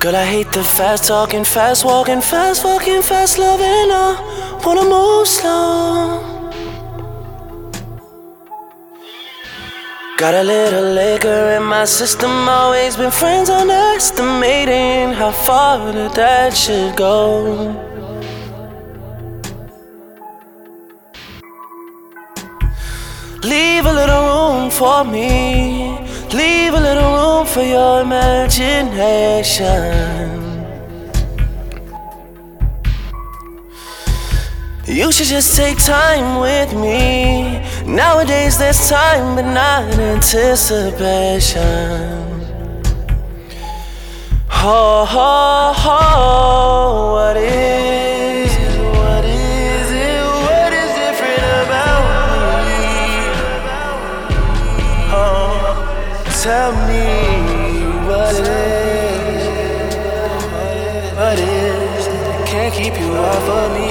Girl, I hate the fast talking, fast walking, fast fucking, fast loving. I wanna move slow. Got a little liquor in my system. Always been friends underestimating how far that should go. Leave a little room for me. Leave a little room for your imagination. You should just take time with me. Nowadays there's time but not anticipation. Oh, oh, oh, what is it? What is it? What is different about me? Oh, tell me what it is. What is it? Can't keep you off of me.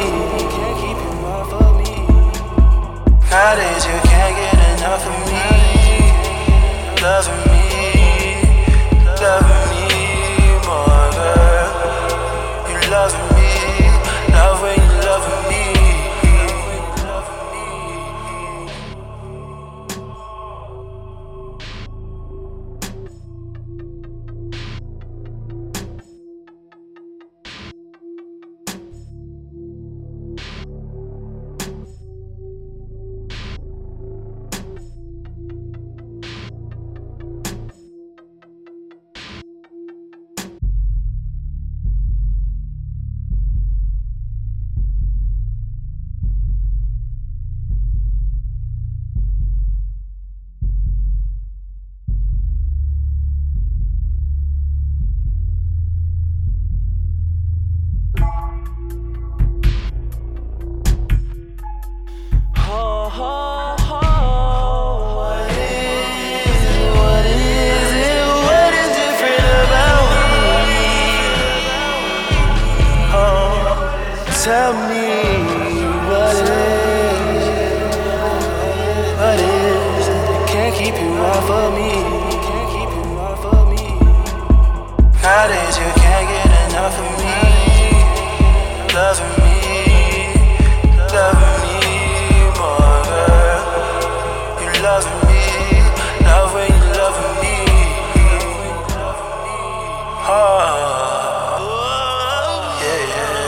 Nowadays you can't get enough of me. Loving me, loving me more, girl. You loving me, love when you loving me. Tell me what it is. What is it? Can't keep you off of me. Nowadays you can't get enough of me. Loving me, loving me more, girl. You loving me, love when you loving me. Oh, yeah, yeah.